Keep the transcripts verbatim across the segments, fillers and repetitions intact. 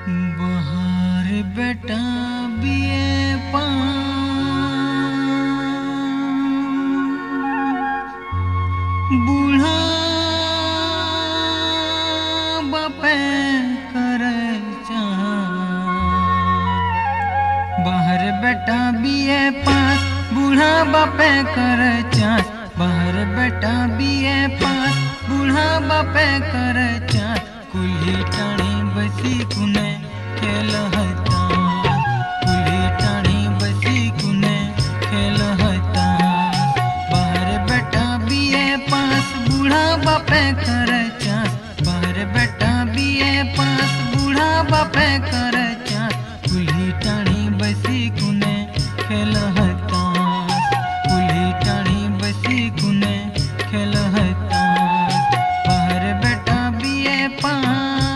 बाहर बेटा बिए बूढ़ा बापे करे बाहर बेटा बिए पास बूढ़ा बापे करे चाँद बाहर बेटा बिए पास बूढ़ा बापे करे चाँद कुल्ही टाणी बसी कुने खेल हता कुल्ही टाणी बसी कुने खेल हता बाहर बेटा बिए पास बूढ़ा बापे करे चाँद बाहर बेटा बिए पास बूढ़ा बापे करे चाँद कुल्ही टाणी बसी कुने खेल हता कुल्ही टाणी बसी कुने खेल हता बाहर बेटा बिए पास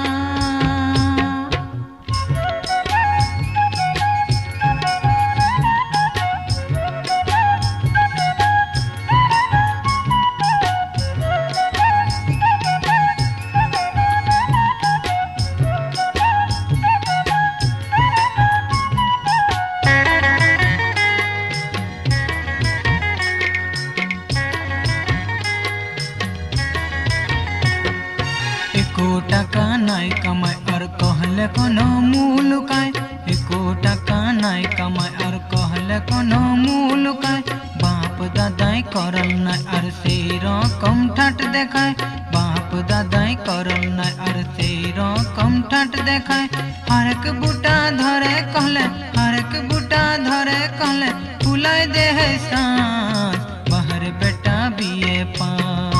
एको टाका नाई कमाय और कहले कोनो मूल काय एको टाका नाई कमाय और कहले कोनो मूल काय बाप दादाई करल नाई और से रकम ठाट देखाय बाप दादाई करल नाई और से रकम ठाट देखाय हर एक बूटा धरे कहले हर एक बूटा धरे कहले फुलाय दे है सांस बाहर बेटा बिए पास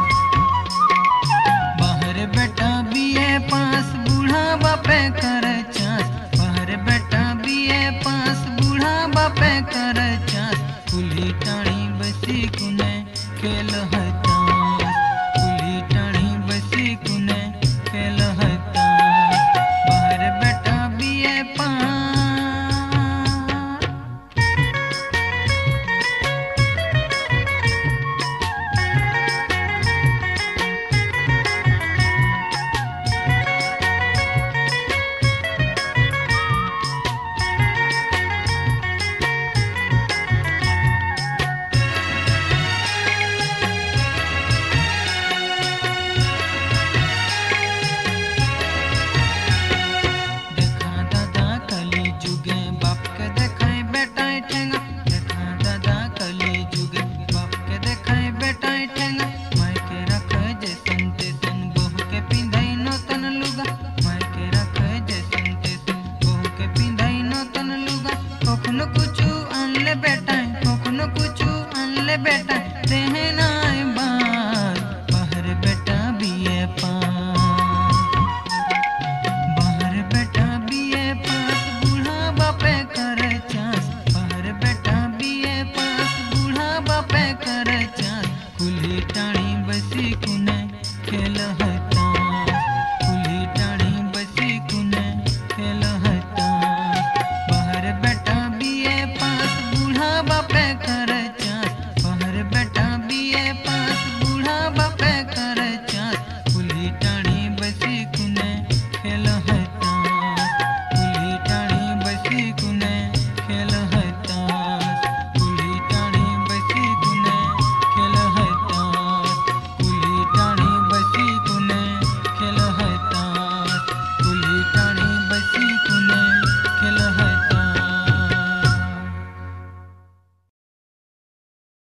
बेटा बिए पास बूढ़ा बापे करे चाँद बाहर बेटा बिए पास बूढ़ा बापे करे चाँद कुल्ही टाणी बसी कुने खेल हता कुल्ही टाणी बसी कुने खेल हता बाहर बेटा बिए पास कखनो कुछ अनले बेटा कखनो कुछ अनले बेटा देहे नाय बात बाहर बेटा बिए पास बाहर बेटा बिए पास बूढ़ा बापे करे चाँद बाहर बेटा बिए पास बूढ़ा बापे करे चाँद कुल्ही टाणी बसी कुने खेल